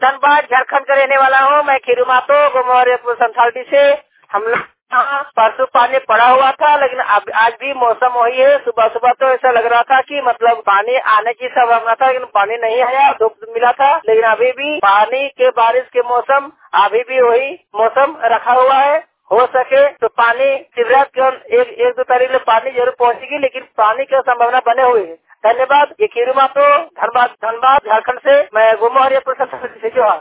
धनबाद झारखंड का रहने वाला हूँ। मैं खीरू मातो गोमोहरियापुर संथालिटी से। हम लोग परसों पानी पड़ा हुआ था, लेकिन अब आज भी मौसम वही है। सुबह सुबह तो ऐसा लग रहा था कि मतलब पानी आने की संभावना था, लेकिन पानी नहीं आया, धूप मिला था। लेकिन अभी भी पानी के बारिश के मौसम अभी भी वही मौसम रखा हुआ है। हो सके तो पानी शिवरात के एक दो तारीख में पानी जरूर पहुंचेगी, लेकिन पानी की संभावना बने हुई है। धन्यवाद। ये खीरू मातो धनबाद झारखंड से। मैं गोमोहरियापुर से जोहार।